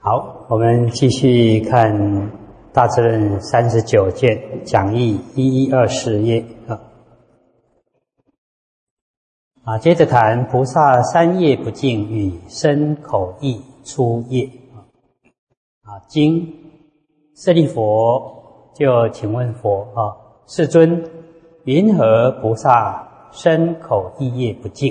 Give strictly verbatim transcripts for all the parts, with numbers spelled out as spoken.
好，我们继续看《大智论》三十九卷讲义一一二四页啊。啊，接着谈菩萨三业不净与身口意出业啊。经舍利佛就请问佛啊，世尊，云何菩萨身口意业不净？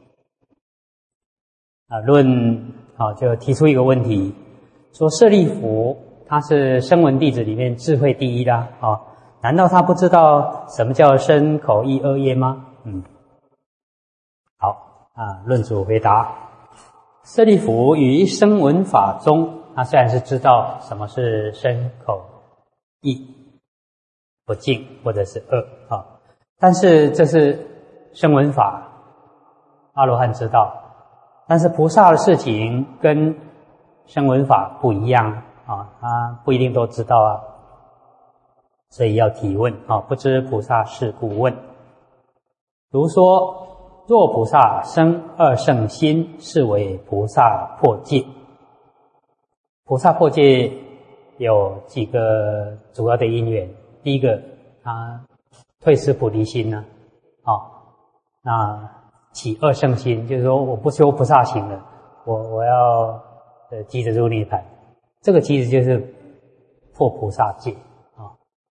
啊，论啊就提出一个问题。说舍利弗他是声闻弟子里面智慧第一啦，啊，难道他不知道什么叫身口意二业吗？嗯，好啊，论主回答：舍利弗于声闻法中，他虽然是知道什么是身口意不净或者是恶啊，但是这是声闻法，阿罗汉知道，但是菩萨的事情跟声闻法不一样啊，他不一定都知道啊，所以要提问啊，不知菩萨是故问。如说，若菩萨生二圣心，是为菩萨破戒。菩萨破戒有几个主要的因缘。第一个，他退失菩提心呢，啊，那起二圣心，就是说我不修菩萨行了，我我要呃，即着入涅槃，这个其实就是破菩萨戒啊。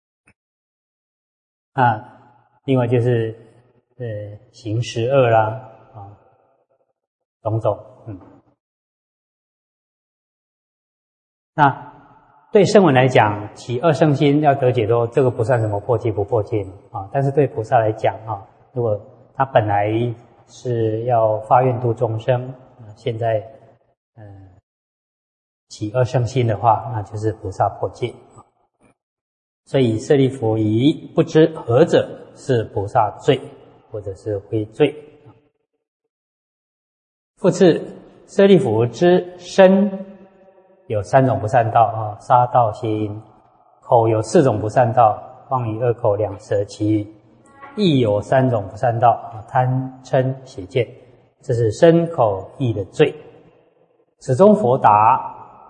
啊，另外就是呃行十恶啦啊，种种嗯。那对声闻来讲，起二圣心要得解脱，这个不算什么破戒不破戒啊。但是对菩萨来讲啊，如果他本来是要发愿度众生，啊、现在嗯。呃起二圣心的话，那就是菩萨破戒。所以舍利弗疑不知何者是菩萨罪，或者是非罪。复次，舍利弗知身有三种不善道啊，杀盗邪淫；口有四种不善道，妄语恶口两舌绮语；意有三种不善道啊，贪嗔邪见。这是身口意的罪。此中佛答：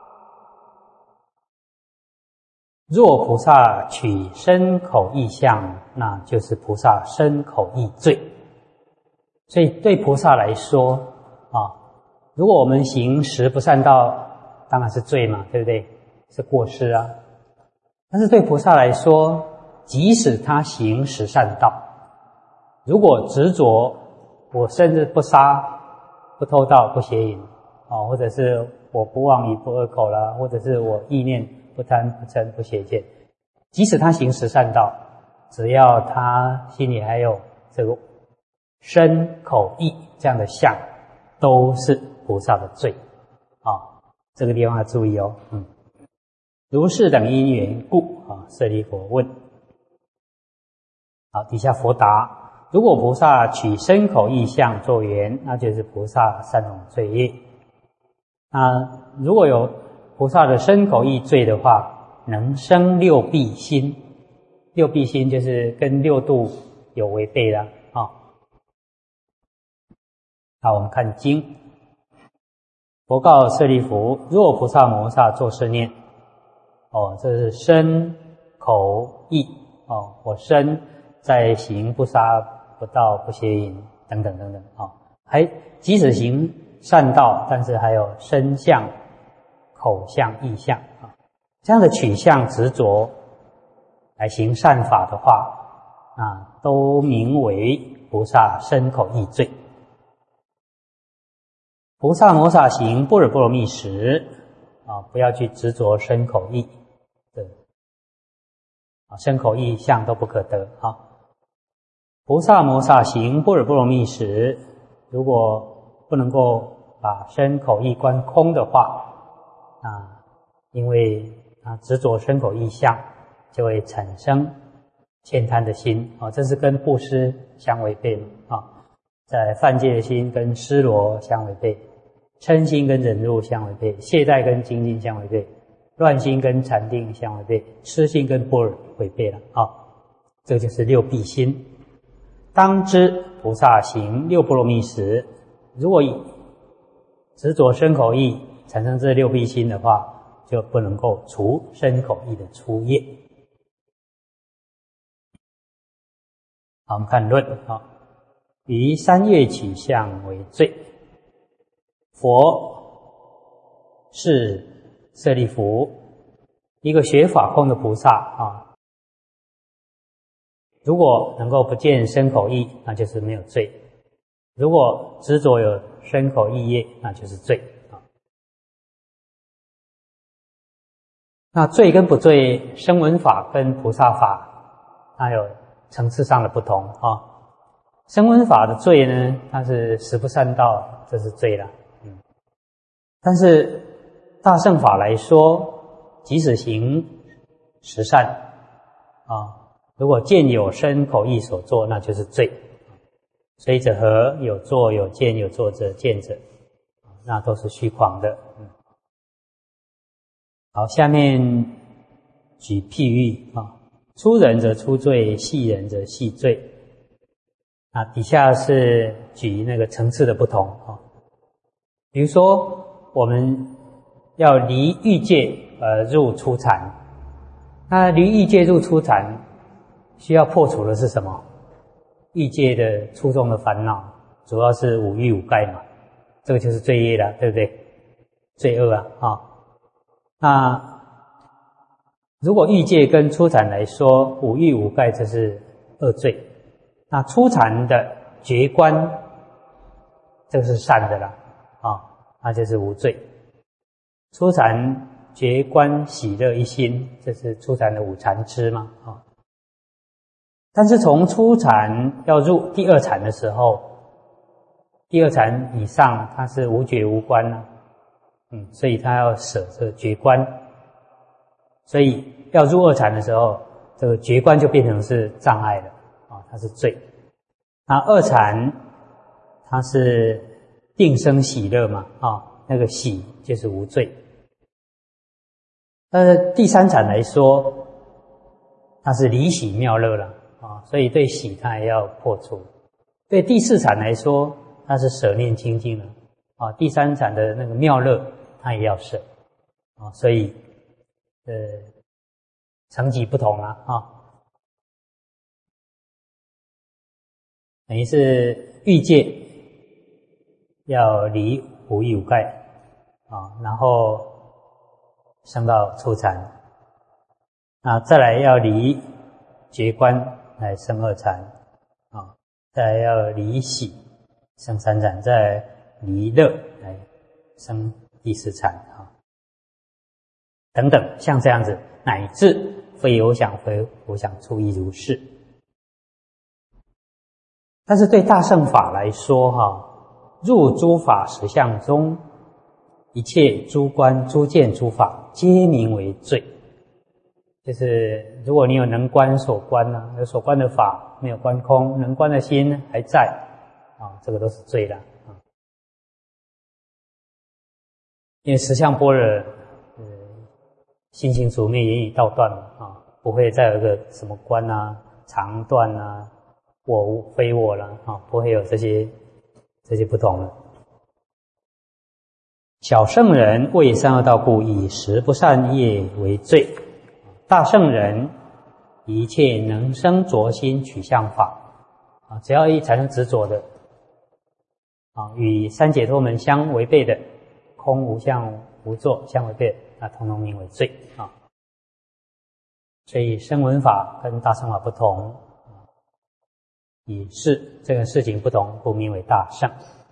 若菩萨取身口意相，那就是菩萨身口意罪。所以对菩萨来说啊，如果我们行十不善道，当然是罪嘛，对不对？是过失啊。但是对菩萨来说，即使他行十善道，如果执着我甚至不杀、不偷盗、不邪淫啊，或者是我不妄语、不恶口啦，或者是我意念不贪不嗔不邪见，即使他行十善道，只要他心里还有这个身口意这样的相，都是菩萨的罪啊。这个地方要注意哦。嗯，如是等因缘故啊，舍利弗问。好，底下佛答：如果菩萨取身口意相作缘，那就是菩萨三种罪业。那如果有菩萨的身口意罪的话，能生六弊心。六弊心就是跟六度有违背的啊。好，我们看经。佛告舍利弗：若菩萨摩萨作是念，哦，这是身口意哦，我身在行不杀不盗不邪淫等等等等啊，还即使行善道，但是还有身相、口相、意相啊，这样的取向执着来行善法的话啊，都名为菩萨身口意罪。菩萨摩萨行般若波罗蜜时啊，不要去执着身口意，对啊，身口意相都不可得啊。菩萨摩萨行般若波罗蜜时，如果不能够把身口意观空的话啊，因为啊执着身口意相，就会产生慳贪的心啊，这是跟布施相违背啊，在犯戒的心跟施罗相违背，嗔心跟忍辱相违背，懈怠跟精进相违背，乱心跟禅定相违背，痴心跟般若违背了啊，这就是六弊心。当知菩萨行六波罗蜜时，如果以执着身口意产生这六弊心的话，就不能够除身口意的粗业。好，我们看论啊，于三业取向为罪。佛是舍利弗，一个学法空的菩萨啊。如果能够不见身口意，那就是没有罪；如果执着有身口意业，那就是罪啊。那罪跟不罪，声闻法跟菩萨法，它有层次上的不同啊。声闻法的罪呢，它是十不善道，这是罪了。嗯，但是大乘法来说，即使行十善啊，如果见有身口意所作，那就是罪。随者何？有作有见有作者见者，那都是虚诳的。嗯，好，下面举譬喻啊，粗人则粗罪，细人则细罪。啊，底下是举那个层次的不同啊。比如说，我们要离欲界而入初禅，那离欲界入初禅，需要破除的是什么？欲界的初中的烦恼，主要是五欲五盖嘛，这个就是罪业了，对不对？罪恶啊，啊。那如果欲界跟初禅来说，五欲五盖这是恶罪，那初禅的觉观，这个是善的啦，啊，那就是无罪。初禅觉观喜乐一心，这是初禅的五禅支嘛，啊。但是从初禅要入第二禅的时候，第二禅以上它是无觉无观了，嗯，所以他要舍这个觉观，所以要入二禅的时候，这个觉观就变成是障碍了啊，它是罪。那二禅它是定生喜乐嘛，啊，那个喜就是无罪。但是第三禅来说，它是离喜妙乐了。啊，所以对喜它也要破除。对第四禅来说，它是舍念清净了。啊，第三禅的那个妙乐，它也要舍。啊，所以呃，层级不同啊，啊，等于是欲界要离五欲五盖啊，然后升到初禅，啊，再来要离觉观。来生二禅啊，再来要离喜生三禅，再来离乐来生第四禅啊，等等，像这样子，乃至非有想非无想处亦如是。但是对大乘法来说哈，入诸法实相中，一切诸观诸见诸法，皆名为罪。就是如果你有能观所观啊，有所观的法没有观空，能观的心还在啊，这个都是罪了啊。因为实相般若，呃，心行处灭，言语道断嘛啊，不会再有一个什么观啊、常断啊、我无非我了啊，不会有这些这些不同了。小圣人为三恶道故，以十不善业为罪。大圣人一切能生着心取向法啊，只要一产生执着的啊，与三解脱门相违背的空无相无作相违背的，那统统名为罪啊。所以声闻法跟大乘法不同，以是这个事情不同，故名为大乘。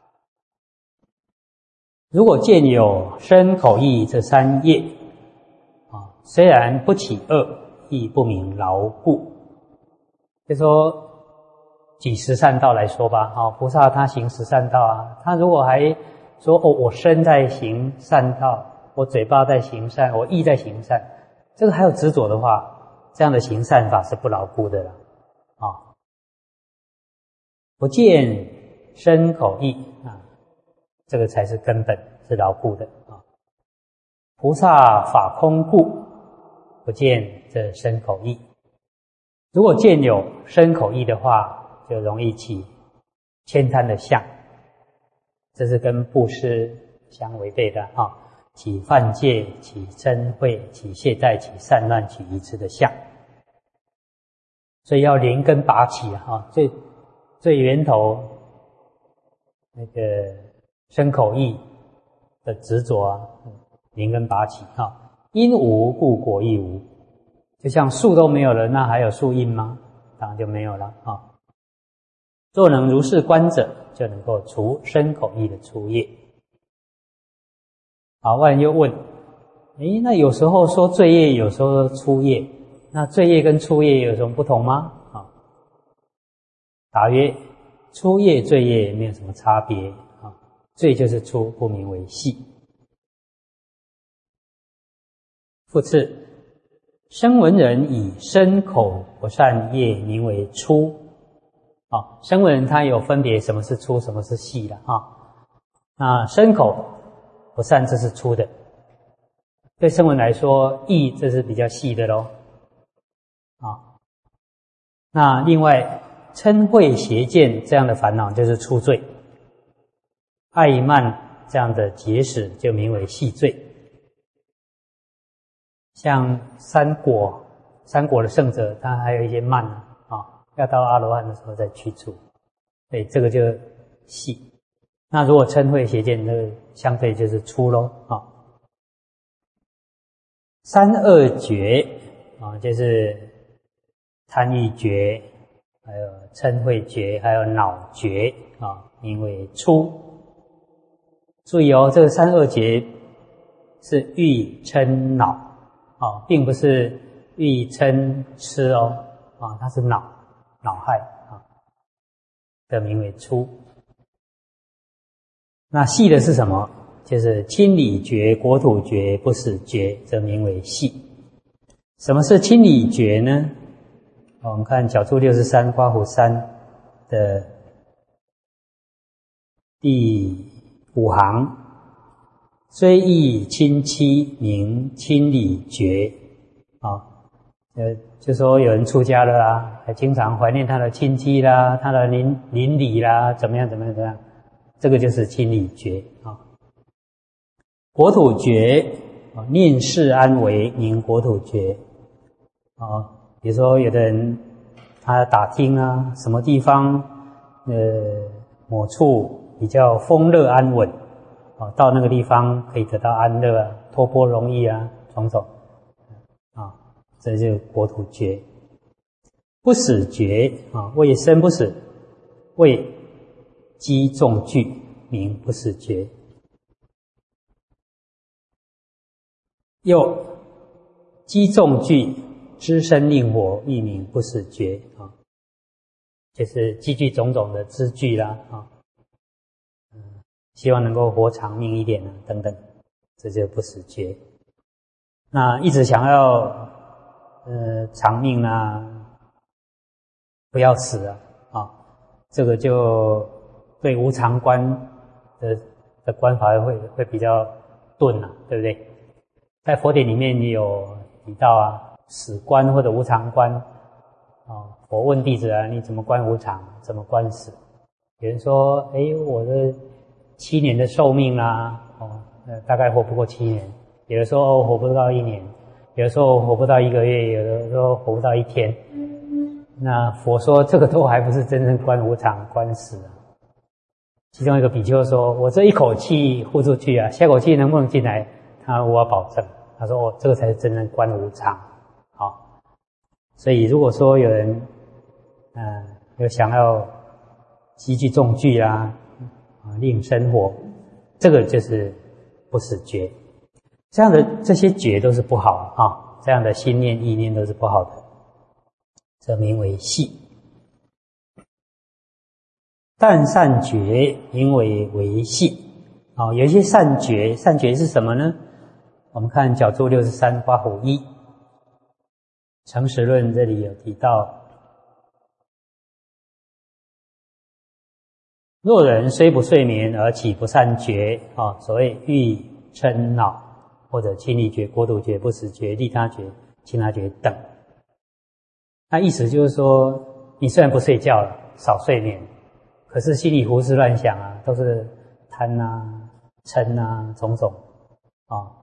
如果见有身口意这三业啊，虽然不起恶，亦不明牢固。就说举十善道来说吧，啊，菩萨他行十善道啊，他如果还说哦，我身在行善道，我嘴巴在行善，我意在行善，这个还有执着的话，这样的行善法是不牢固的了啊。不见身口意啊，这个才是根本，是牢固的啊。菩萨法空故，不见这身口意。如果见有身口意的话，就容易起悭贪的相，这是跟布施相违背的啊。 起犯戒，起嗔恚，起懈怠，起散乱，起愚痴的相。所以要连根拔起啊，最最源头那个身口意的执着啊，连根拔起啊。因无故果亦无，就像树都没有了，那还有树因吗？当然就没有了啊。若能如是观者，就能够除身口意的粗业。好，外人又问：诶，那有时候说罪业，有时候说粗业，那罪业跟粗业有什么不同吗？啊，答曰：粗业、罪业没有什么差别啊，罪就是粗，不名为细。复次，声闻人以身口不善业名为粗。啊，声闻人他有分别什么是粗，什么是细的啊。那身口不善这是粗的，对声闻来说，意这是比较细的咯。啊，那另外嗔恚邪见这样的烦恼就是粗罪，爱慢这样的结使就名为细罪。像三果，三果的圣者，他还有一些慢啊，啊，要到阿罗汉的时候再去除，所以这个就细。那如果嗔恚邪见，那个相对就是粗咯啊。三恶觉啊，就是贪欲觉，还有嗔恚觉，还有恼觉啊，名为粗。注意哦，这个三恶觉是欲嗔恼啊，并不是欲嗔痴哦啊，它是恼恼害啊，的名为粗。那细的是什么？就是亲理觉、国土觉、不死觉，则名为细。什么是亲理觉呢？我们看角注六十三刮胡三的第五行，虽忆亲戚名亲理觉啊，呃，就说有人出家了啦，还经常怀念他的亲戚啦，他的邻邻里啦，怎么样怎么样怎么样。这个就是亲理觉啊。国土觉啊，念世安危名国土觉啊。比如说有的人他打听啊，什么地方呃某处比较丰乐安稳啊，到那个地方可以得到安乐啊，托钵容易啊，种种啊，这就是国土觉。不死觉啊，为生不死，为积重具名不死觉。又积重具知身令活亦名不死觉啊，就是积聚种种的知具啦啊，嗯，希望能够活长命一点啊等等，这就是不死觉。那一直想要呃长命啊，不要死啊啊，这个就对无常观的的观法会会比较钝啊，对不对？在佛典里面也有提到啊，死观或者无常观啊。我问弟子啊，你怎么观无常？怎么观死？有人说，哎，我的七年的寿命啦、啊，哦，呃，大概活不过七年。有的时候活不到一年，有的时候活不到一个月，有的时候活不到一天。那佛说这个都还不是真正观无常、观死啊。其中一个比丘说：“我这一口气呼出去啊，下口气能不能进来？他无法保证。”他说：“哦，这个才是真正观无常。”好，所以如果说有人，嗯、呃，有想要积聚重具啊，啊，令生活，这个就是不死觉。这样的这些觉都是不好啊，这样的心念意念都是不好的，这名为细。但善觉名为为细啊，有一些善觉，善觉是什么呢？我们看角注六十三刮胡一，诚实论这里有提到，若人虽不睡眠而起不善觉啊，所谓欲嗔恼或者亲理觉、国土觉、不死觉、利他觉、亲他觉等，那意思就是说，你虽然不睡觉了，少睡眠，可是心里胡思乱想啊，都是贪啊、嗔啊种种啊，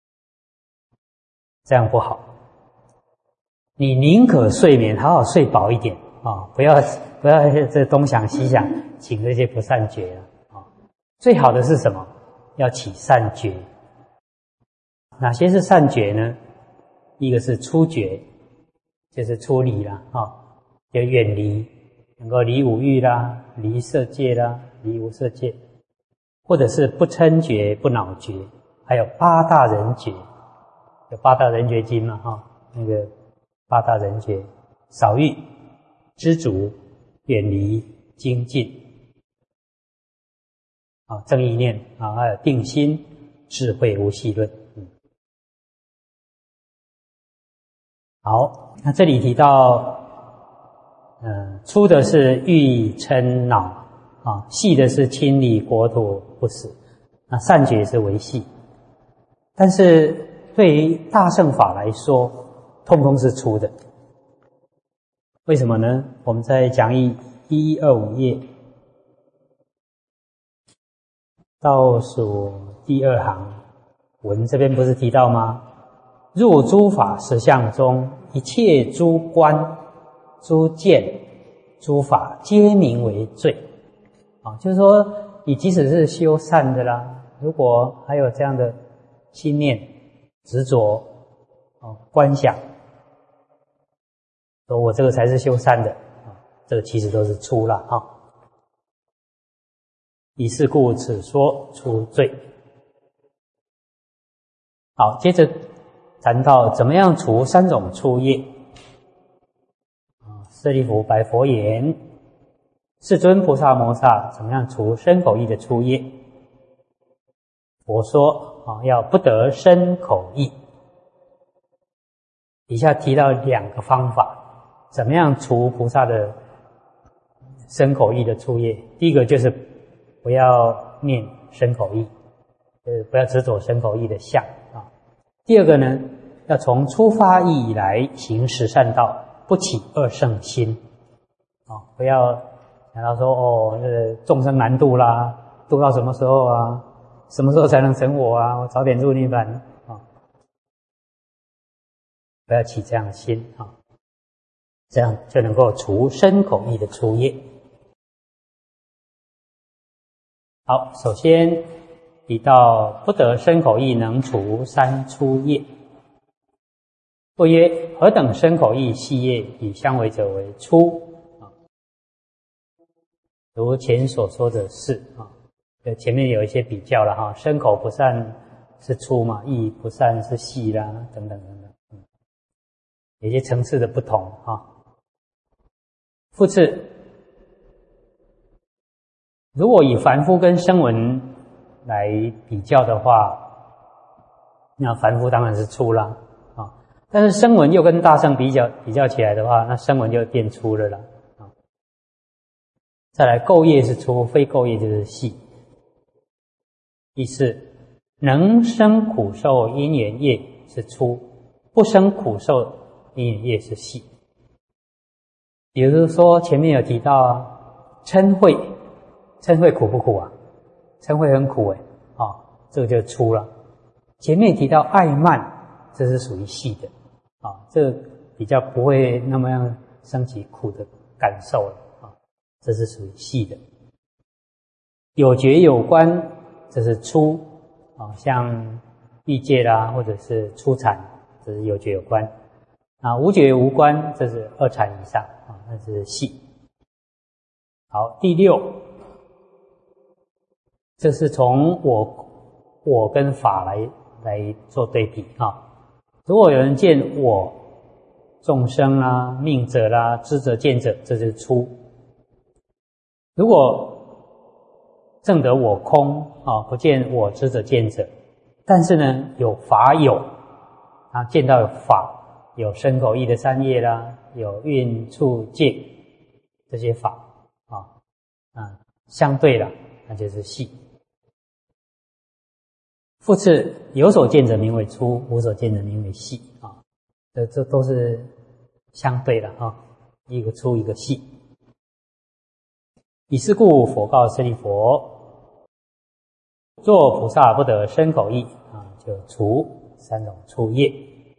这样不好。你宁可睡眠，好好睡饱一点啊，不要不要这东想西想，请这些不善觉了啊。最好的是什么？要起善觉。哪些是善觉呢？一个是出觉，就是出离啦啊，就远离，能够离五欲啦，离色界啦，离无色界，或者是不嗔觉、不恼觉，还有八大人觉，有八大人觉经嘛哈，那个八大人觉，少欲、知足、远离、精进，啊，正意念啊，还有定心、智慧无系论。嗯，好，那这里提到，呃，粗的是欲嗔恼啊，细的是清理国土不死，那善觉是为细，但是对于大乘法来说，通通是粗的。为什么呢？我们在讲义一一二五页倒数第二行文这边不是提到吗？入诸法实相中，一切诸观、诸见、诸法，皆名为罪。啊，就是说，你即使是修善的啦，如果还有这样的心念、执着、哦观想，说我这个才是修善的，啊，这个其实都是粗了啊。以是故，此说出罪。好，接着谈到怎么样除三种粗业。啊，舍利弗白佛言：世尊菩萨摩萨，怎么样除身口意的粗业？佛说啊，要不得身口意。以下提到两个方法，怎么样除菩萨的身口意的粗业？第一个就是不要念身口意，就是不要执着身口意的相啊。第二个呢，要从出发意以来行十善道，不起二圣心啊，不要想到说哦，这个众生难度啦，度到什么时候啊？什么时候才能成我啊？我早点入涅槃啊！不要起这样的心啊，这样就能够除身口意的粗业。好，首先提到不得身口意能除三粗业。或曰：何等身口意细业，以相违者为粗？啊，如前所说的是啊，前面有一些比较了哈，身口不善是粗嘛，意不善是细啦，等等等等，嗯，有些层次的不同哈。复次，如果以凡夫跟声闻来比较的话，那凡夫当然是粗啦，啊，但是声闻又跟大乘比较比较起来的话，那声闻就变粗了啦，啊。再来，垢业是粗，非垢业就是细。第四，能生苦受因缘业是粗，不生苦受因缘业是细。比如说前面有提到啊，嗔恚，嗔恚苦不苦啊？嗔恚很苦诶，啊、哦，这个就粗了。前面提到爱慢，这是属于细的，啊、哦，这个比较不会那么样升起苦的感受了，啊、哦，这是属于细的。有觉有观，这是粗，啊，像欲界啦，或者是初禅，这是有觉有观。啊，无觉无观，这是二禅以上，啊，那是细。好，第六，这是从我我跟法来来做对比啊。如果有人见我众生啦、命者啦、知者见者，这就是粗。如果证得我空啊，不见我知者见者，但是呢有法有啊，见到有法，有身口意的三业啦，有蕴处界这些法啊啊，相对了，那就是细。复次，有所见者名为粗，无所见者名为细啊，这这都是相对的啊，一个粗一个细。以是故，佛告舍利弗：作菩萨不得身口意啊，就就除三种触业。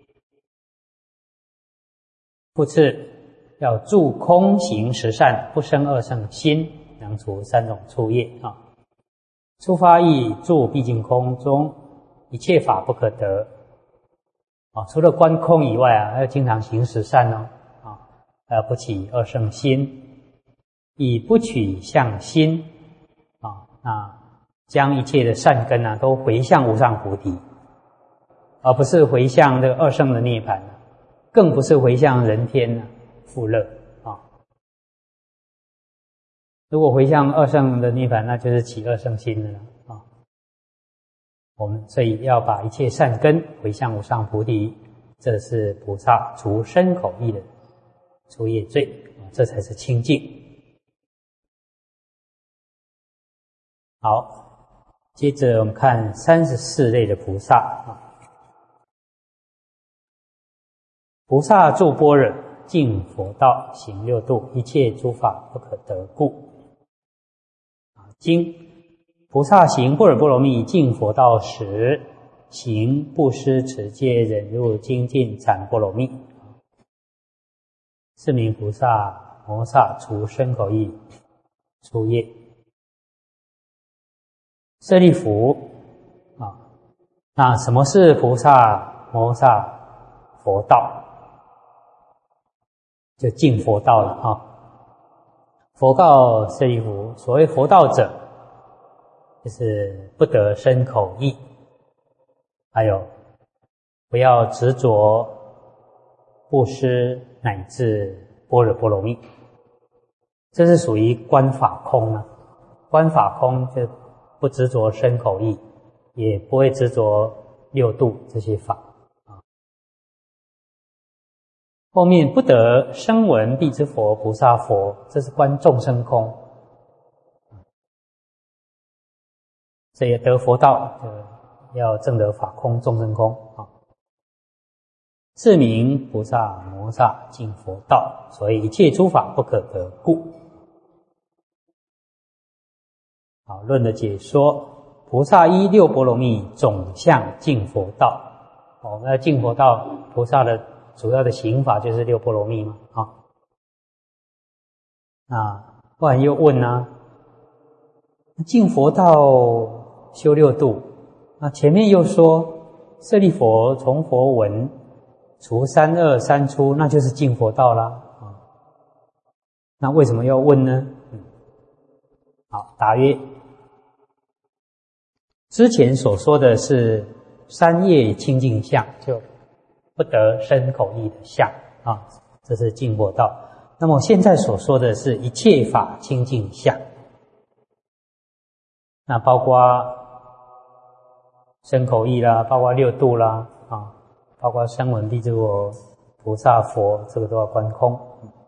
复次，要住空行十善，不生二圣心，能除三种触业啊。出发意住毕竟空中，一切法不可得啊。除了观空以外啊，还要经常行十善哦啊，呃，不起二圣心，以不取相心啊，那将一切的善根啊，都回向无上菩提，而不是回向这个二圣的涅槃，更不是回向人天富乐啊。如果回向二圣的涅槃，那就是起二圣心的了啊。我们所以要把一切善根回向无上菩提，这是菩萨除身口意的除业罪，这才是清净。好，接着我们看三十四类的菩萨啊。菩萨住般若，尽佛道，行六度，一切诸法不可得故。经菩萨行般若波罗蜜，尽佛道时，行布施、持戒、忍辱、精进、禅波罗蜜。是名菩萨摩萨除身口意除业。舍利弗啊，那什么是菩萨摩萨佛道？就尽佛道了啊。佛告舍利弗，所谓佛道者，就是不得身口意，还有不要执着布施乃至般若波罗蜜，这是属于观法空啊。观法空就不执着身口意，也不会执着六度这些法啊。后面不得声闻辟支佛菩萨佛，这是观众生空。这也得佛道，要证得法空众生空啊。是名菩萨摩萨尽佛道，所以一切诸法不可得故。好，论的解说，菩萨依六波罗蜜总相尽佛道。我们要尽佛道，菩萨的主要的行法就是六波罗蜜嘛啊。那不然又问啊，尽佛道修六度，那前面又说舍利弗从佛闻除三恶三粗，那就是尽佛道啦啊。那为什么要问呢？嗯，好，答曰：之前所说的是三业清净相，就不得身口意的相啊，这是尽佛道。那么现在所说的是一切法清净相，那包括身口意啦，包括六度啦啊，包括声闻辟支佛菩萨佛，这个都要观空。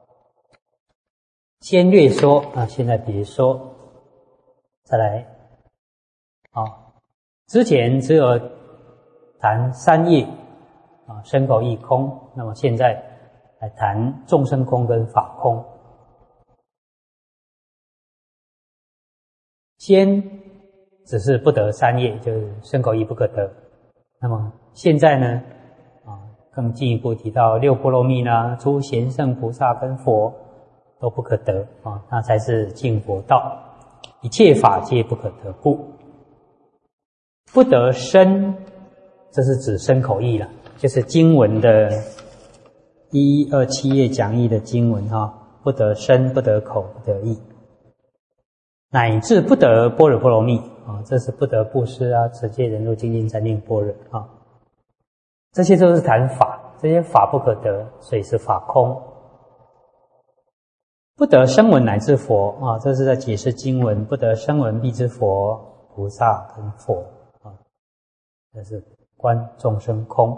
先略说啊，现在别说。再来啊，之前只有谈三业啊，身口意空，那么现在来谈众生空跟法空。先只是不得三业，就是身口意不可得。那么现在呢啊，更进一步提到六波罗蜜啦，诸贤圣菩萨跟佛都不可得啊，那才是尽佛道。一切法皆不可得故。不得身，这是指身口意了，就是经文的一一二七页讲义的经文哈，不得身，不得口，不得意，乃至不得般若波罗蜜啊，这是不得布施啊、持戒、忍辱、精进、禅定、般若啊，这些都是谈法，这些法不可得，所以是法空。不得声闻乃至佛啊，这是在解释经文，不得声闻辟支佛菩萨跟佛啊，这是观众生空。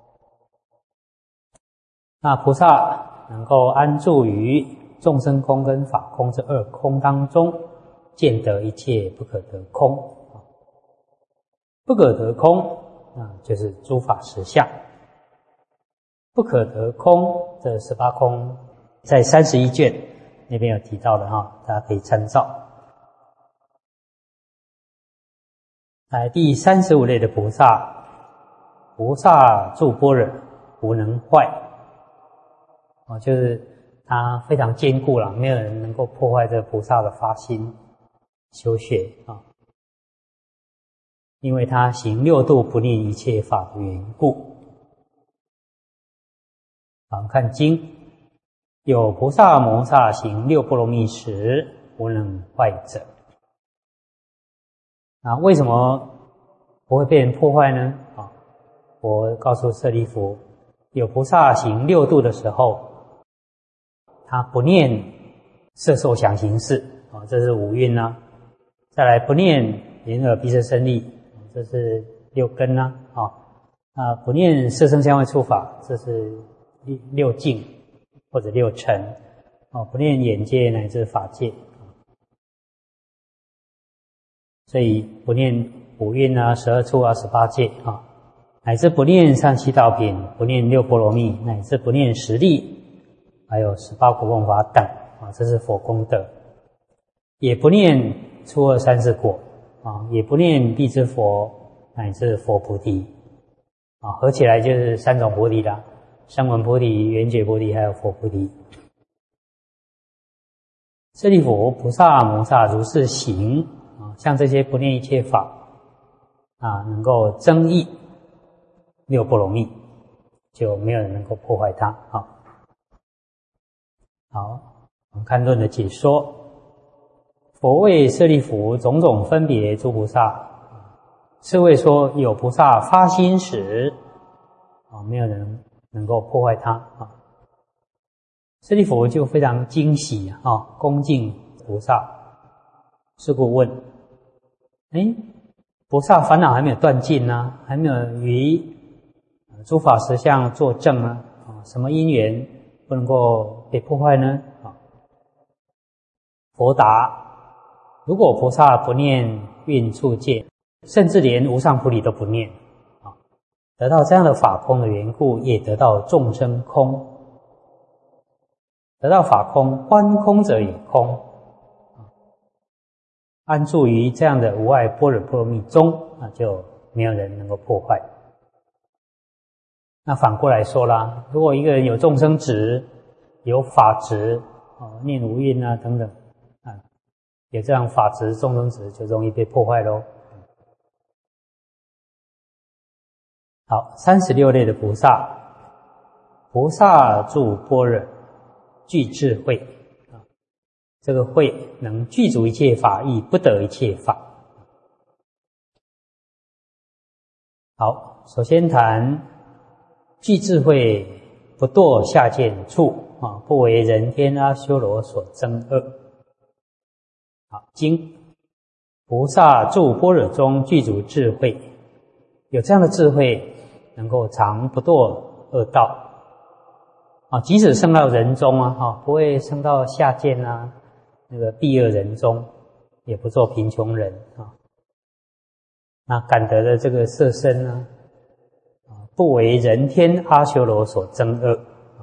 那菩萨能够安住于众生空跟法空这二空当中，见得一切不可得空啊，不可得空啊，就是诸法实相。不可得空这十八空，在三十一卷那边有提到的哈，大家可以参照。来，第三十五类的菩萨， 菩萨住般若，无能坏。哦，就是它非常坚固了，没有人能够破坏这个菩萨的发心修学啊。因为它行六度不念一切法的缘故。好，我们看经，有菩萨摩萨行六波罗蜜时，无能坏者。啊，为什么不会被人破坏呢？啊，我告诉舍利弗，有菩萨行六度的时候，他不念色受想行识，啊，这是五蕴啊；再来不念眼耳鼻舌身意，这是六根啊，啊，啊不念色声香味触法，这是六境或者六尘，啊，不念眼界乃至法界，所以不念五蕴啊、十二处啊、十八界啊，乃至不念三七道品，不念六波罗蜜，乃至不念十力，还有十八果梦法等啊，这是佛功德。也不念初二三世果啊，也不念辟支佛乃至佛菩提啊，合起来就是三种菩提啦：声闻菩提、缘觉菩提，还有佛菩提。舍利弗，菩萨摩萨如是行啊，像这些不念一切法啊，能够增益六波罗蜜，就没有人能够破坏它啊。好，我们看论的解说。佛谓舍利弗，种种分别诸菩萨，是谓说有菩萨发心时，啊，没有人能够破坏它啊。舍利弗就非常惊喜啊，恭敬菩萨。是故问：哎，菩萨烦恼还没有断尽呢、啊，还没有于诸法实相作证呢，啊，什么因缘不能够被破坏呢？啊，佛答：如果菩萨不念蕴处界，甚至连无上菩提都不念啊，得到这样的法空的缘故，也得到众生空。得到法空，观空者也空，安住于这样的无碍般若波罗蜜中啊，就没有人能够破坏。那反过来说啦，如果一个人有众生执、有法执啊，念无蕴啊等等啊，有这样法执、众生执，就容易被破坏咯。好，三十六类的菩萨，菩萨住般若，具智慧啊，这个慧能具足一切法，亦不得一切法。好，首先谈具智慧，不堕下贱处啊，不为人天阿修罗所憎恶。好，经菩萨住般若中，具足智慧，有这样的智慧，能够常不堕恶道。啊，即使生到人中啊，哈，不会生到下贱啊，那个避恶人中，也不做贫穷人啊。那感得的这个色身呢，啊，不为人天阿修罗所憎恶。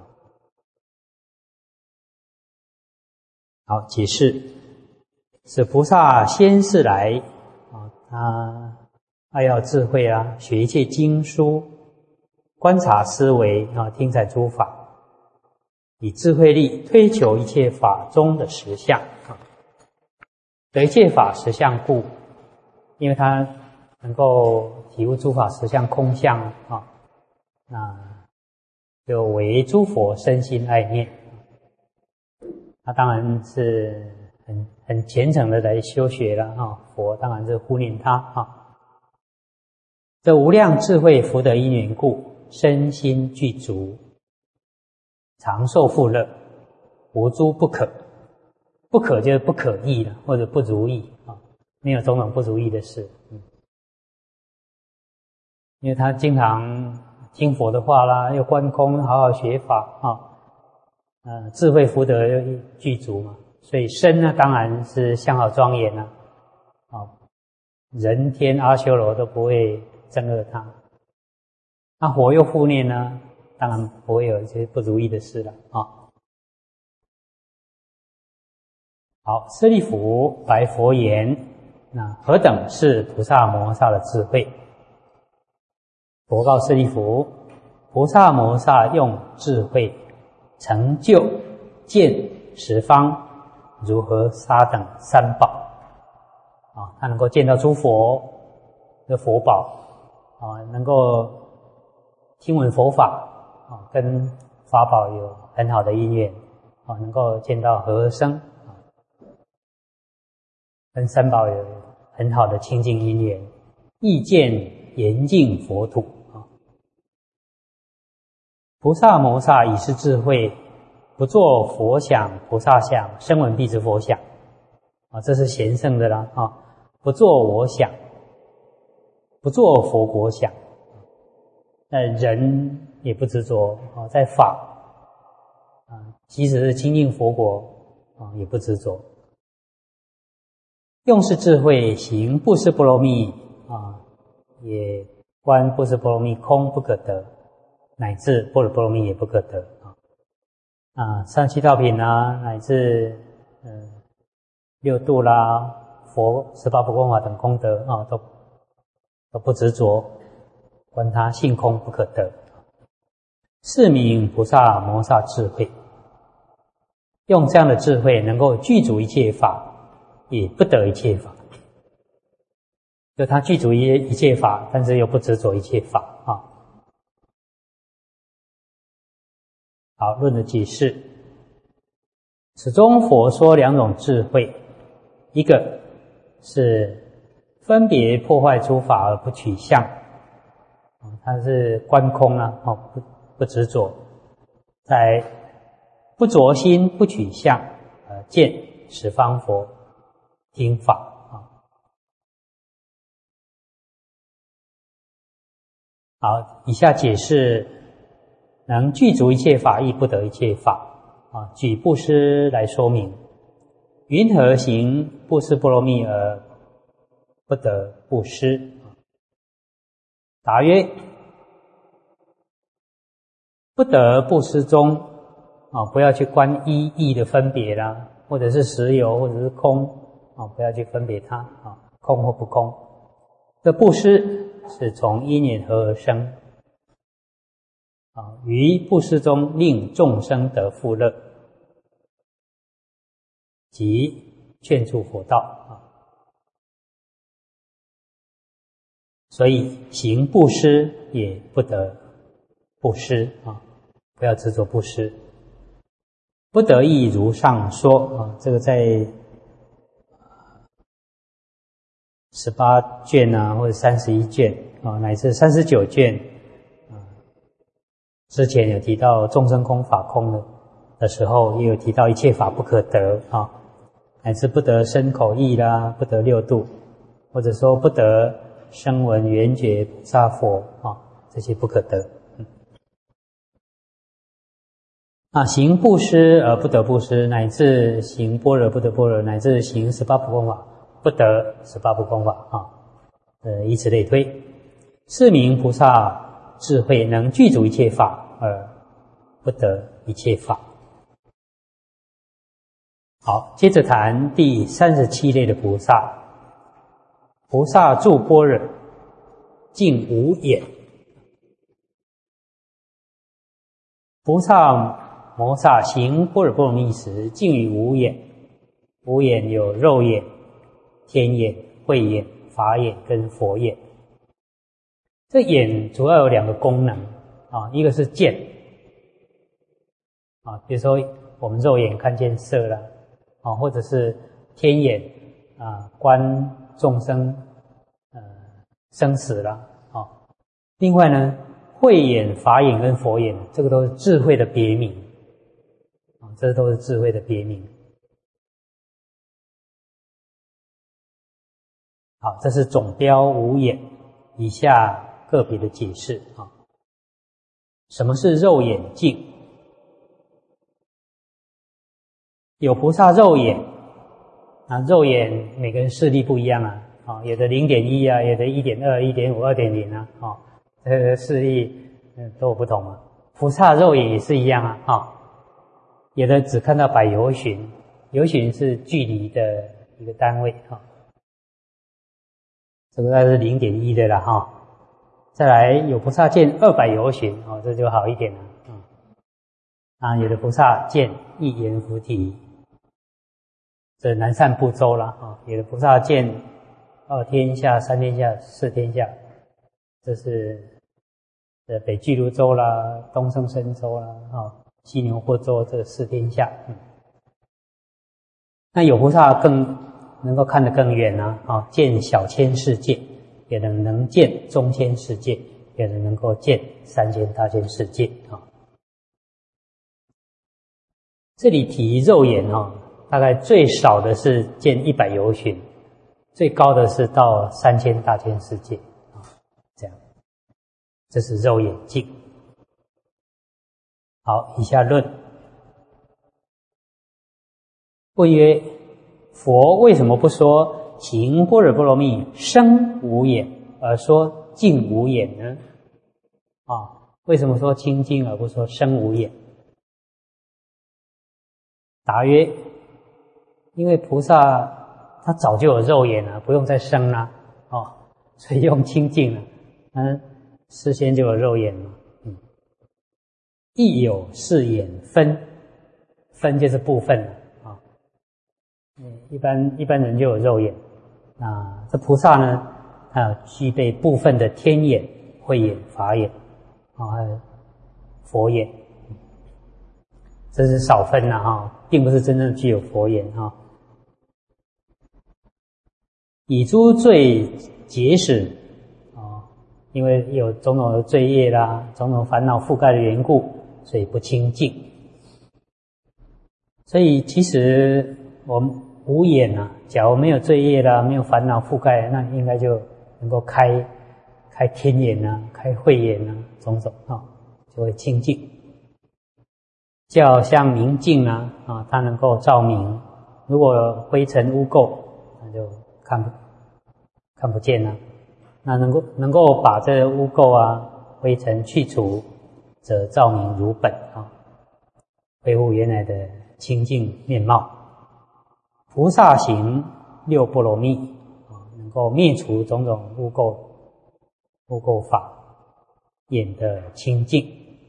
好，解释：是菩萨先世来啊，他爱要智慧啊，学一切经书，观察思维啊，听采诸法。以智慧力推求一切法中的实相啊，得一切法实相故，因为他能够体悟诸法实相空相啊，那就为诸佛身心爱念。他当然是很很虔诚的来修学了啊，佛当然是护念他啊。这无量智慧福德因缘故，身心具足，长寿富乐，无诸不可。不可就是不可议了，或者不如意啊，没有种种不如意的事。嗯，因为他经常听佛的话啦，又观空，好好学法啊，呃，智慧福德具足嘛，所以身呢当然是相好庄严啊，啊，人天阿修罗都不会憎恶他。那佛又护念呢，当然不会有一些不如意的事了啊。好，舍利弗白佛言：那何等是菩萨摩萨的智慧？ 佛告舍利弗：菩萨摩萨用智慧成就见十方如何沙等三宝啊，他能够见到诸佛的佛宝啊，能够听闻佛法啊，跟法宝有很好的因缘啊，能够见到和生啊，跟三宝有很好的清净因缘，意见严净佛土啊。菩萨摩萨以是智慧，不作佛想、菩萨想、声闻弟子佛想啊，这是贤圣的啦啊，不作我想，不作佛国想，那人也不执着啊，在法啊，即使是亲近佛国啊，也不执着。用是智慧行布施波罗蜜啊，也观布施波罗蜜空不可得，乃至般若波罗蜜也不可得啊。啊，上七道品啊，乃至嗯、呃、六度啦、佛十八不共法等功德啊，都都不执着，观它性空不可得。是名菩萨摩萨智慧，用这样的智慧能够具足一切法，也不得一切法。就他具足一一切法，但是又不执着一切法啊。好，论的解释，此中佛说两种智慧，一个是分别破坏诸法而不取相，它是观空啊，不不执着，在不着心不取相，呃，见十方佛，听法啊。好，以下解释能具足一切法，亦不得一切法啊。举布施来说明，云何行布施波罗蜜而不得布施？答曰：不得布施中啊，不要去观一义的分别啦，或者是实有，或者是空啊，不要去分别它啊，空或不空。这布施是从因缘合而生啊，于布施中令众生得富乐，即劝助佛道啊。所以行布施也不得布施啊，不要执着布施。不得亦如上说啊，这个在十八卷啊，或者三十一卷啊，乃至三十九卷啊，之前有提到众生空法空的的时候，也有提到一切法不可得啊，乃至不得身口意啦，不得六度，或者说不得声闻缘觉菩萨佛啊，这些不可得。嗯、啊，行布施而不得布施，乃至行般若不得般若，乃至行十八不共法不得十八不共法啊，呃，以此类推，是名菩萨智慧能具足一切法而不得一切法。好，接着谈第三十七类的菩萨。菩萨住般若，净无眼。菩萨摩萨行般若波罗蜜时，净于无眼。无眼有肉眼、天眼、慧眼、法眼跟佛眼。这眼主要有两个功能啊，一个是见啊，比如说我们肉眼看见色啦，啊，或者是天眼啊，观众生呃生死啦，啊，另外呢，慧眼、法眼跟佛眼，这个都是智慧的别名啊，这都是智慧的别名。好，这是总标无眼，以下个别的解释啊。什么是肉眼净？有菩萨肉眼啊，肉眼每个人视力不一样啊，啊，有的零点一啊，有的一点二、一点五、二点零啊，啊，这个视力嗯都有不同啊。菩萨肉眼也是一样啊，啊，有的只看到百由旬，由旬是距离的一个单位啊。这个大概是零点一的了哈， 再来有菩萨见二百由旬，哦，这就好一点了。嗯，啊，有的菩萨见一言菩提，这南赡部洲啦，啊，有的菩萨见二天下、三天下、四天下，这是呃北俱卢洲啦、东胜身洲啦，啊，西牛货洲这四天下。嗯，那有菩萨更能够看得更远啊，啊，见小千世界。有人能见中千世界，有人能够见三千大千世界啊。这里提肉眼啊，大概最少的是见一百由旬，最高的是到三千大千世界啊。这样，这是肉眼境。好，以下论。问曰：佛为什么不说行般若波罗蜜生无眼，而说净无眼呢？啊，为什么说清净而不说生无眼？答曰：因为菩萨他早就有肉眼了，不用再生了，哦，所以用清净了。嗯，事先就有肉眼嘛。嗯，亦有是眼分，分就是部分了啊。嗯，一般一般人就有肉眼。啊，这菩萨呢，他具备部分的天眼、慧眼、法眼，啊，还有佛眼，这是少分了哈，并不是真正具有佛眼哈。以诸罪结使啊，因为有种种的罪业啦、种种烦恼覆盖的缘故，所以不清净。所以其实我们无眼啊，假如没有罪业啦，没有烦恼覆盖，那应该就能够开开天眼啊，开慧眼啊，种种啊，就会清净。叫像明镜啊，啊，它能够照明。如果灰尘污垢，那就看不看不见了。那能够能够把这污垢啊、灰尘去除，则照明如本啊，恢复原来的清净面貌。菩萨行六波罗蜜啊，能够灭除种种污垢、污垢法，眼的清净。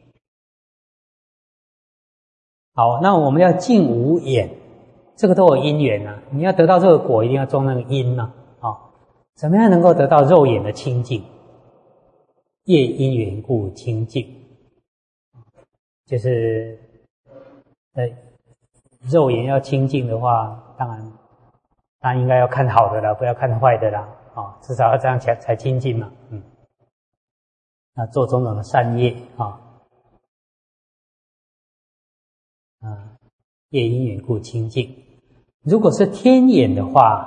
好，那我们要净无眼，这个都有因缘啊。你要得到这个果，一定要种那个因啊。啊，怎么样能够得到肉眼的清净？业因缘故清净，就是呃，肉眼要清净的话。当然，当然应该要看好的啦，不要看坏的啦，啊、哦，至少要这样才才清净嘛，嗯。那做种种的善业啊，啊，业因缘故清净。如果是天眼的话，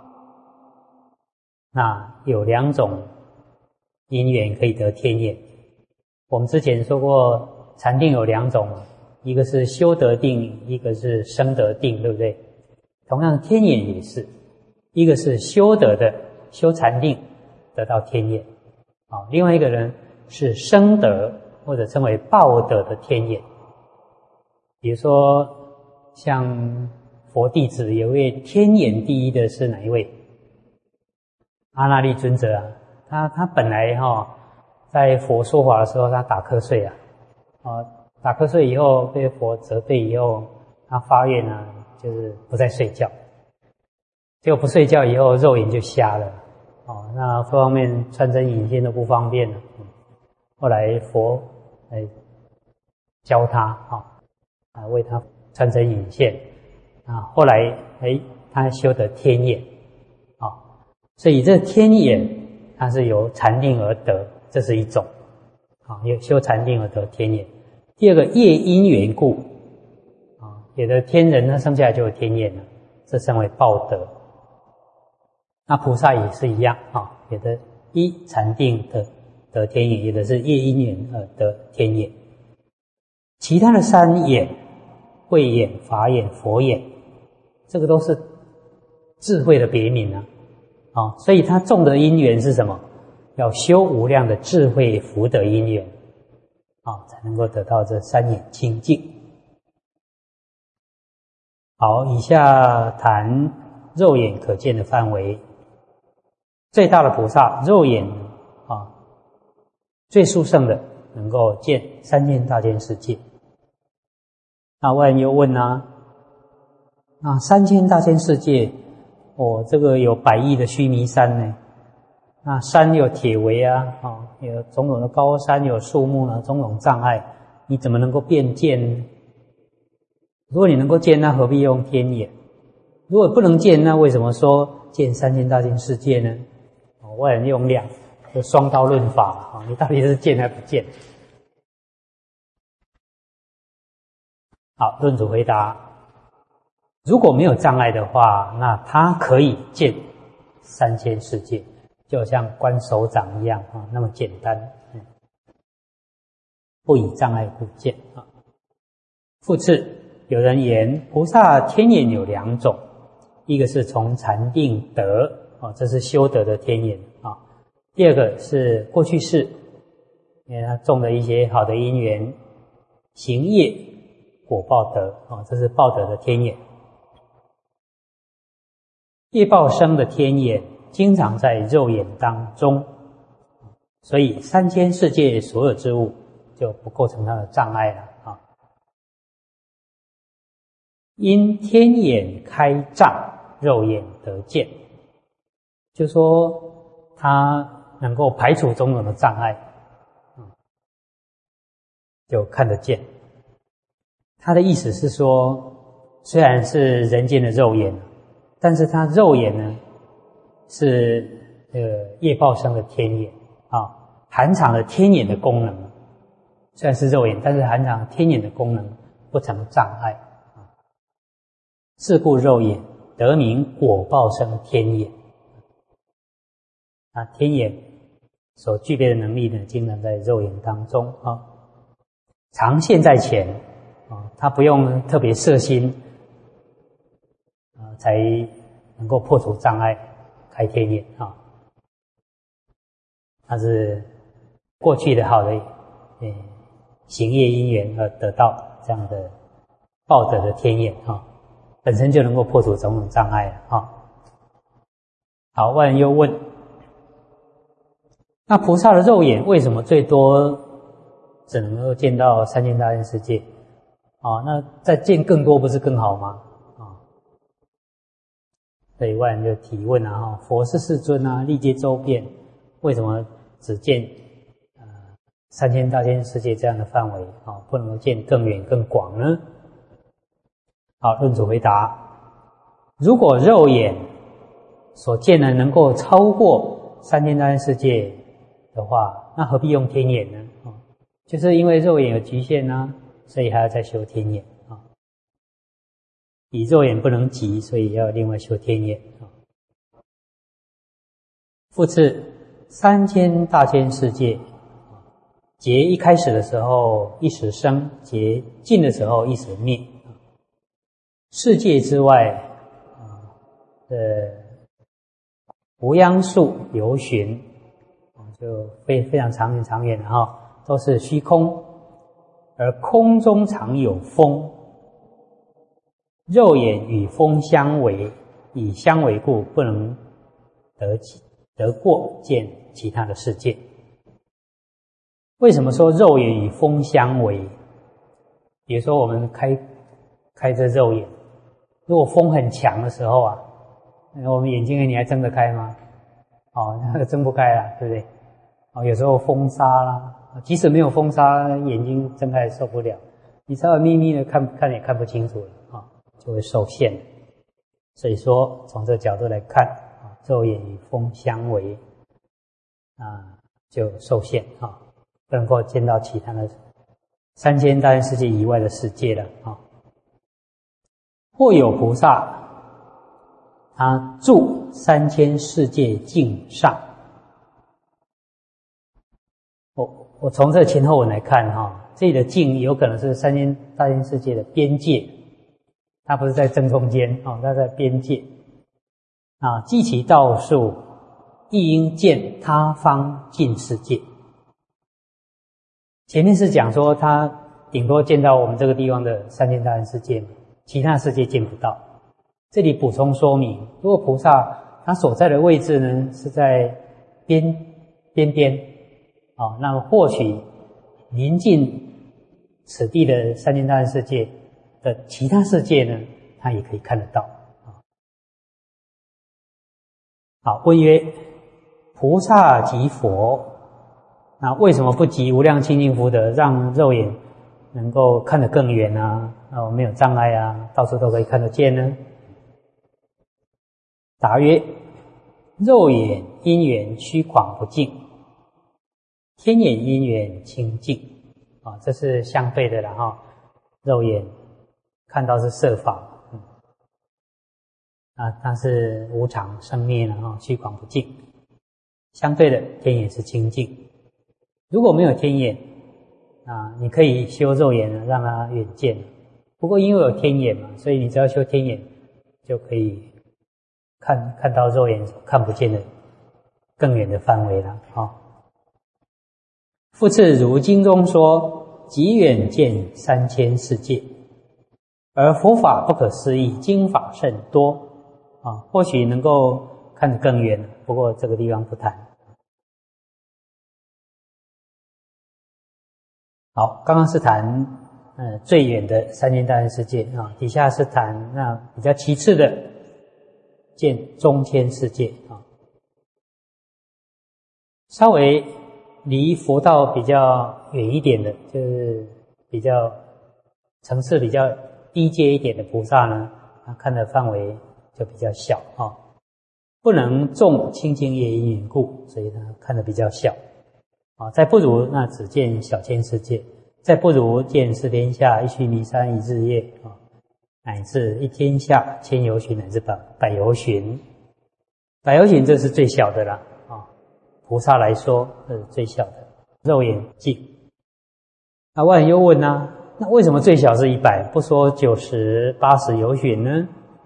那有两种因缘可以得天眼。我们之前说过，禅定有两种嘛，一个是修得定，一个是生得定，对不对？同样天眼也是，一个是修得的，修禅定得到天眼，啊，另外一个人是生得或者称为报得的天眼。比如说像佛弟子有位天眼第一的是哪一位？阿那律尊者啊，他他本来哈、哦、在佛说法的时候他打瞌睡啊，啊打瞌睡以后被佛责备以后，他发愿啊。就是不再睡觉，结果不睡觉以后肉眼就瞎了，哦，那各方面穿针引线都不方便了。嗯、后来佛来教他，啊、哦，啊为他穿针引线，啊，后来哎他修得天眼，啊、哦，所以这天眼它是由禅定而得，这是一种，啊、哦，由修禅定而得天眼。第二个业因缘故。有的天人他生下来就有天眼了，这称为报得。那菩萨也是一样啊，有的依禅定得得天眼，有的是业因缘而得天眼。其他的三眼，慧眼、法眼、佛眼，这个都是智慧的别名啊。啊，所以他种的因缘是什么？要修无量的智慧福德因缘，啊，才能够得到这三眼清净。好，以下谈肉眼可见的范围。最大的菩萨肉眼啊， 最殊胜的能够见三千大千世界。那外人又问啊，那三千大千世界，哦，这个有百亿的须弥山呢，那山有铁围啊，哦，有种种的高山，有树木啊，种种障碍，你怎么能够辨见呢？如果你能够见，那何必用天眼？如果不能见，那为什么说见三千大千世界呢？哦，外人用量，就双刀论法啊，你到底是见还不见？好，论主回答：如果没有障碍的话，那他可以见三千世界，就好像观手掌一样啊，那么简单。嗯，不以障碍故见啊。复次，有人言菩萨天眼有两种，一个是从禅定得啊，这是修得的天眼啊；第二个是过去世，因为他种了一些好的因缘，行业果报得啊，这是报得的天眼。业报生的天眼经常在肉眼当中，所以三千世界所有之物就不构成它的障碍了啊。因天眼开障，肉眼得见，就说它能够排除种种的障碍，就看得见。他的意思是说，虽然是人间的肉眼，但是他肉眼呢是这个业报生的天眼啊，含藏了天眼的功能。虽然是肉眼，但是含藏天眼的功能，不成障碍啊。是故肉眼得名果报生天眼。啊，天眼所具备的能力呢，经常在肉眼当中啊，常现在前。啊，他不用特别摄心，啊，才能够破除障碍，开天眼啊。他是过去的好的，呃，行业因缘而得到这样的报得的天眼啊，本身就能够破除种种障碍了啊。好，外人又问，那菩萨的肉眼为什么最多只能够见到三千大千世界？哦，那再见更多不是更好吗？啊、哦，所以外人就提问啊，哈，佛是世尊啊，历劫周遍，为什么只见呃三千大千世界这样的范围啊、哦，不能够见更远更广呢？好，论主回答：如果肉眼所见的能够超过三千大千世界的话，那何必用天眼呢？啊、哦，就是因为肉眼有局限啊。所以还要再修天眼啊，以肉眼不能及，所以要另外修天眼啊。复次，三千大千世界，劫一开始的时候一时生，劫尽的时候一时灭。世界之外啊的无央数游巡，就非非常长远长远的哈，都是虚空。而空中常有风，肉眼与风相违，以相违故不能得得过见其他的世界。为什么说肉眼与风相违？比如说我们开开着肉眼，如果风很强的时候啊，我们眼睛你还睁得开吗？哦，那个睁不开啦，对不对？哦，有时候风沙啦。即使没有风沙，眼睛睁开受不了，你稍微眯眯的看看也看不清楚了啊，就会受限。所以说，从这个角度来看啊，肉眼与风相违啊，就受限啊，不能够见到其他的三千大千世界以外的世界了啊。或有菩萨，他住三千世界境上。我我从这前后文来看哈，这里的境有可能是三千大千世界的边界，它不是在正中间哦，它在边界啊。记其道数，亦应见他方尽世界。前面是讲说他顶多见到我们这个地方的三千大千世界嘛，其他世界见不到。这里补充说明，如果菩萨他所在的位置呢是在边边边。 哦，那么或许临近此地的三千大千世界的其他世界呢，他也可以看得到。好，问曰：菩萨及佛，那为什么不及无量清净福德，让肉眼能够看得更远啊？哦，没有障碍啊，到处都可以看得见呢？答曰：肉眼因缘虚诳不净，天眼因缘清净。啊，这是相对的了哈。肉眼看到是色法，嗯，啊，它是无常生灭了哈，虚诳不净。相对的，天眼是清净。如果没有天眼啊，你可以修肉眼呢，让它远见。不过因为有天眼嘛，所以你只要修天眼，就可以看看到肉眼看不见的更远的范围了啊。复次如经中说，极远见三千世界，而佛法不可思议，经法甚多啊，或许能够看得更远，不过这个地方不谈。好，刚刚是谈呃最远的三千大千世界啊，底下是谈那比较其次的见中千世界啊，稍微离佛道比较远一点的，就是比较层次比较低阶一点的菩萨呢，他看的范围就比较小啊，不能种清净业因缘故，所以他看的比较小啊。再不如那只见小千世界，再不如见四天下一须弥山一日夜啊，乃至一天下千由旬乃至百百由旬。百由旬这是最小的啦啊，菩萨来说这是最小的，肉眼近。那万人又问啊，那为什么最小是一百，不说九十八十由旬呢？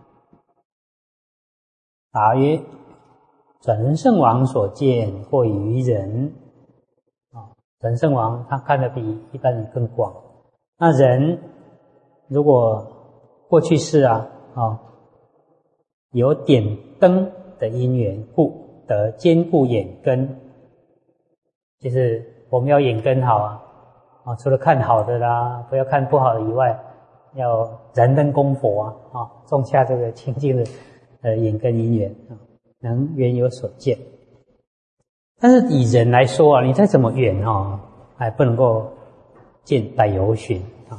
答曰：转轮圣王所见或于人啊，转轮圣王他看得比一般人更广。那人如果过去世啊啊有点灯的因缘故，得坚固眼根，就是我们要眼根好啊啊，除了看好的啦，不要看不好的以外，要燃灯供佛啊啊，种下这个清净的呃眼根因缘啊，能远有所见。但是以人来说啊，你再怎么远啊，还不能够见百由旬啊。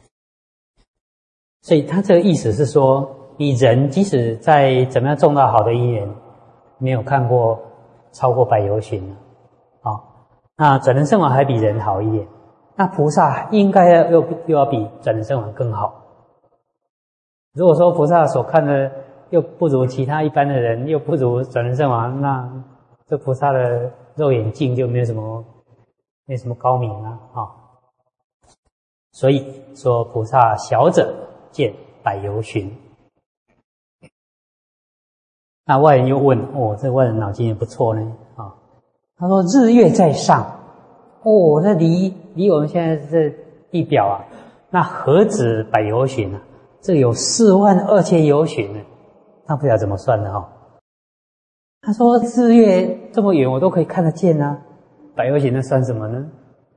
所以他这个意思是说，你人即使在怎么样种到好的因缘，没有看过超过百由旬啊。那转轮圣王还比人好一点，那菩萨应该要又又要比转轮圣王更好。如果说菩萨所看的又不如其他一般的人，又不如转轮圣王，那这菩萨的肉眼镜就没有什么没什么高明啊啊。所以说菩萨小者见百由旬。那外人又问，哦，这外人脑筋也不错呢啊。他说日月在上，哦，那离离我们现在这地表啊，那何止百由旬啊？这有四万二千由旬呢，那不知道怎么算的哈、哦。他说日月这么远，我都可以看得见啊，百由旬那算什么呢？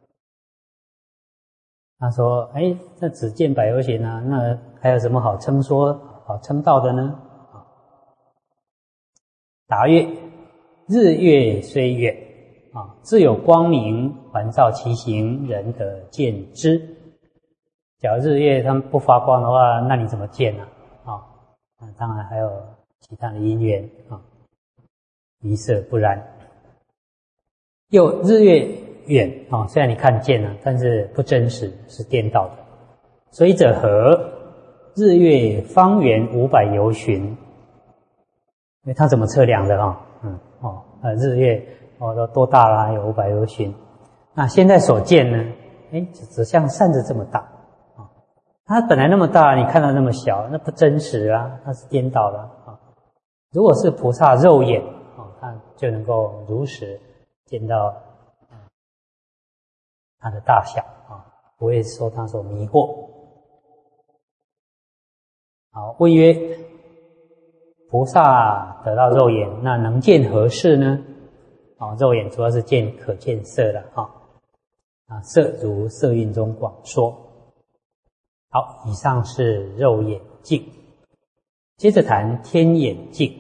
他说，哎，这只见百由旬啊，那还有什么好称说、好称道的呢？答曰：日月虽远啊，自有光明环照其形，人得见之。假如日月它们不发光的话，那你怎么见呢？啊，那当然还有其他的因缘啊，于是不然。又日月远啊，虽然你看见了，但是不真实，是颠倒的。所以者何？日月方圆五百由旬。因为它怎么测量的啊？嗯哦，呃，日月哦都多大啦？有五百由旬。那现在所见呢？哎，只只像扇子这么大啊。它本来那么大，你看到那么小，那不真实啊，那是颠倒了啊。如果是菩萨肉眼啊，他就能够如实见到它的大小啊，不会受它所迷惑。好，问曰：菩萨得到肉眼，那能见何事呢？ 啊，肉眼主要是见可见色了哈。啊，色如色蕴中广说。好，以上是肉眼境。接着谈天眼境。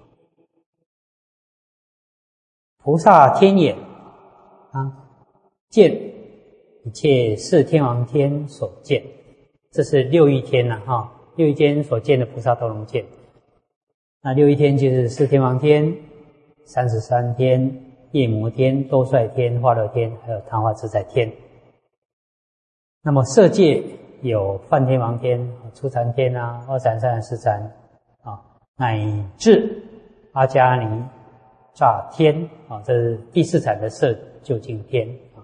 菩萨天眼啊，见一切是天王天所见，这是六欲天呐、啊、哈，六欲天所见的菩萨都能见。那六欲天就是四天王天、三十三天、夜摩天、兜率天、化乐天，还有昙花自在天。那么色界有梵天王天、初禅天啊、二禅、三禅、四禅啊，乃至阿迦尼乍天啊，这是第四禅的色究竟天啊。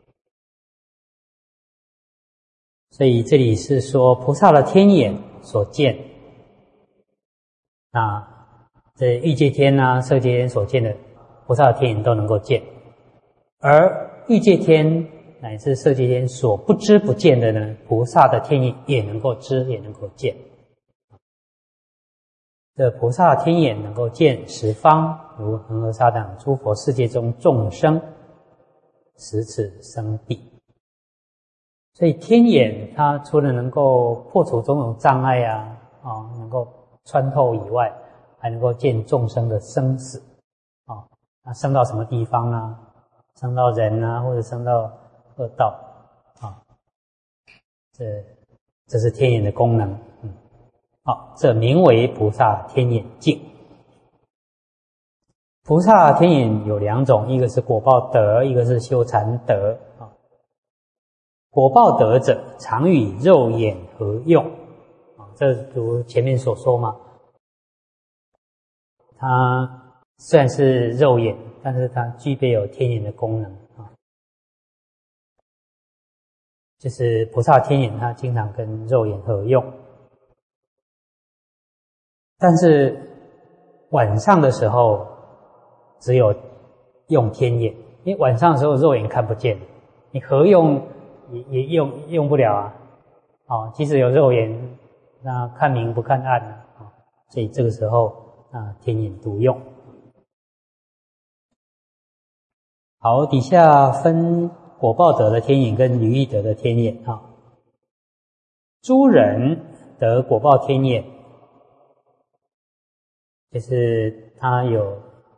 所以这里是说菩萨的天眼所见啊，这欲界天啊、色界天所见的菩萨的天眼都能够见，而欲界天乃至色界天所不知不见的呢，菩萨的天眼也能够知，也能够见。这菩萨天眼能够见十方如恒河沙等诸佛世界中众生十此生彼。所以天眼它除了能够破除种种障碍啊，啊能够穿透以外，还能够见众生的生死啊，那生到什么地方呢？生到人啊，或者生到恶道啊，这这是天眼的功能。嗯，好，这名为菩萨天眼境。菩萨天眼有两种，一个是果报德，一个是修禅德啊。果报德者，常与肉眼合用啊，这如前面所说嘛。它虽然是肉眼，但是它具备有天眼的功能啊。就是菩萨天眼，它经常跟肉眼合用。但是晚上的时候，只有用天眼，因为晚上的时候肉眼看不见，你合用也也用用不了啊。哦，即使有肉眼，那看明不看暗啊。哦，所以这个时候啊，天眼独用。好，底下分果报德的天眼跟离欲德的天眼啊。诸人得果报天眼，就是他有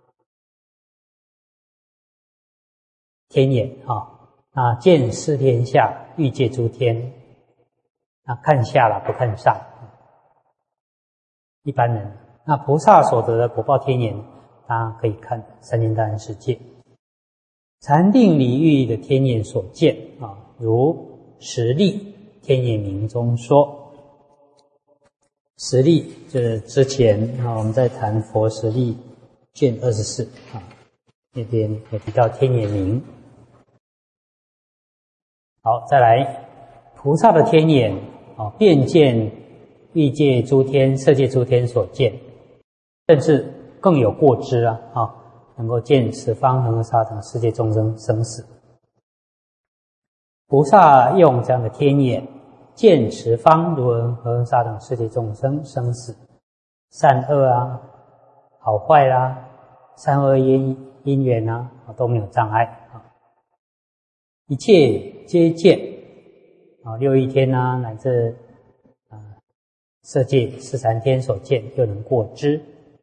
天眼啊，那见四天下欲界诸天，那看下了不看上。一般人，那菩萨所得的果报天眼，他可以看三千大千世界。禅定离欲的天眼所见啊，如十力天眼明中说。十力就是之前啊，我们在谈佛十力卷二十四啊，那边有提到天眼明。好，再来菩萨的天眼啊，遍见欲界诸天、色界诸天所见，甚至更有过之啊啊，能够见十方恒河沙等世界众生生死。菩萨用这样的天眼见十方如恒河沙等世界众生生死，善恶啊、好坏啦、啊、善恶因因缘啊，都没有障碍啊，一切皆见啊，六欲天啊，乃至啊色界十禅天所见，又能过之。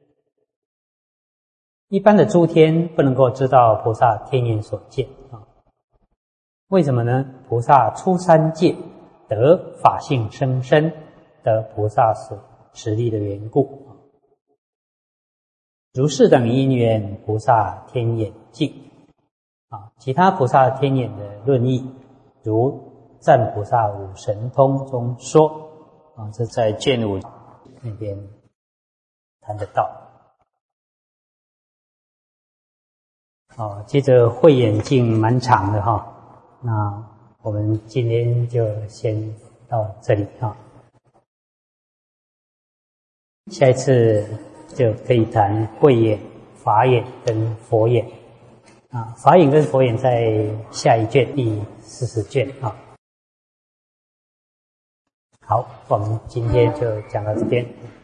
一般的诸天不能够知道菩萨天眼所见啊，为什么呢？菩萨出三界得法性生身，得菩萨所实力的缘故。如是等因缘，菩萨天眼境啊，其他菩萨天眼的论义，如赞菩萨五神通中说啊，这在卷五那边谈得到。哦，接着慧眼境蛮长的哈，那我们今天就先到这里哈，下一次就可以谈慧眼、法眼跟佛眼啊，法眼跟佛眼在下一卷第四十卷啊。好，我们今天就讲到这边。